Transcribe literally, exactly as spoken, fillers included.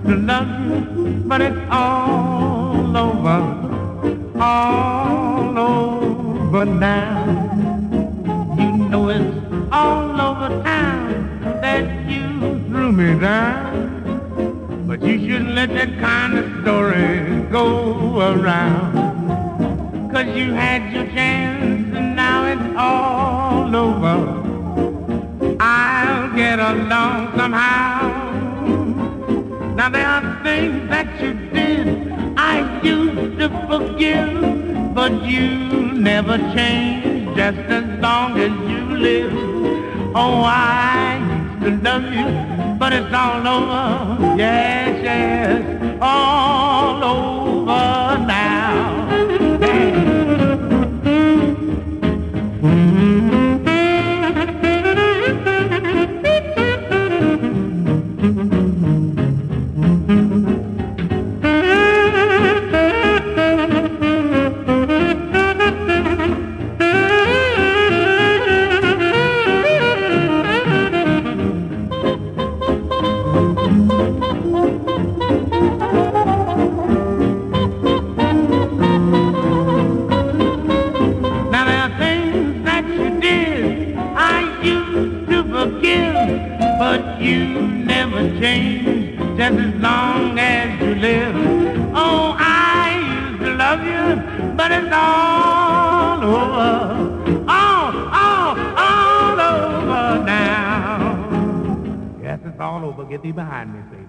to love you, but it's all over, all over now. You know it's all over town that you threw me down. But you shouldn't let that kind of story go around. 'Cause you had your chance and now it's all over. I'll get along somehow. Now there are things that you did I used to forgive, but you never changed just as long as you live. Oh, I used to love you, but it's all over, yes, yes, all over now. But you never change just as long as you live. Oh, I used to love you, but it's all over, all, all, all over now. Yes, it's all over. Get thee behind me, please.